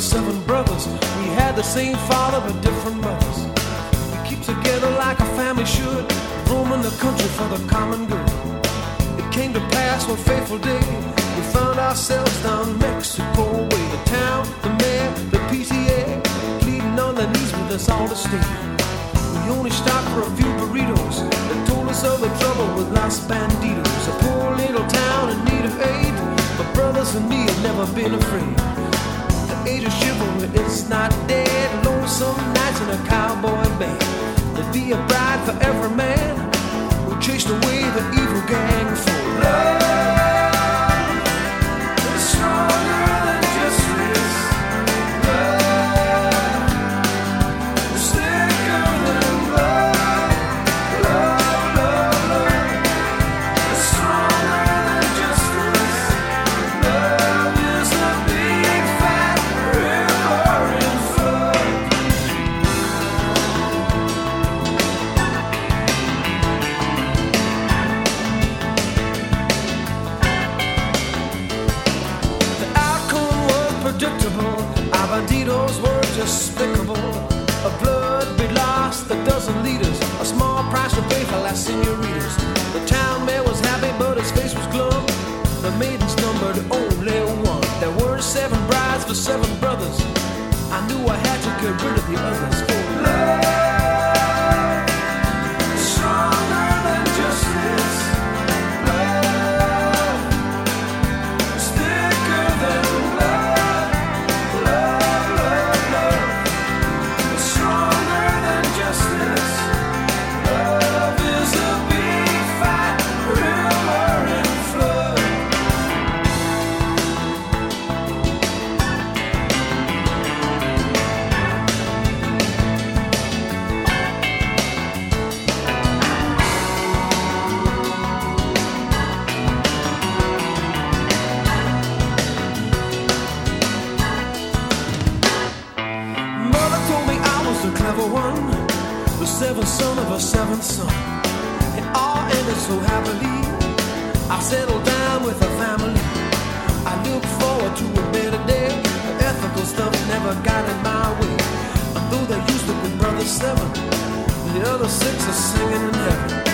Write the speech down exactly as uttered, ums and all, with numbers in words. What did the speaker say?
seven brothers. We had the same father but different mothers. We keep together like a family should, roaming the country for the common good. It came to pass one fateful day, we found ourselves down Mexico way. The town, the mayor, the P T A, pleading on their knees with us all to stay. We only stopped for a few burritos that told us of the trouble with Los Banditos. A poor little town in need of aid, but brothers and me have never been afraid. The age of chivalry is not dead. Lonesome nights in a cowboy band. There'd be a bride for every man who chased away the evil gang for love. It's stronger than justice. Love is thicker than blood. Love, love, love. It's stronger than justice. Love is the big fat river in flood. The outcome was predictable. Our banditos were despicable. A blood be lost, a dozen liters, a small price to pay for las senoritas. The town mayor was happy, but his face was glum. The maidens numbered only one. There were seven brides for seven brothers. I knew I had to get rid of the others. For love is stronger than justice. Love is thicker than blood. Love, love, love is stronger than justice. Love is a big fat river in flood. Mother told me I was the clever one, the seventh son of a seventh son. It all ended so happily. I settled down with a family. I look forward to a better day. The ethical stuff never got in my way. And though there used to be brother seven, the other six are singing in heaven.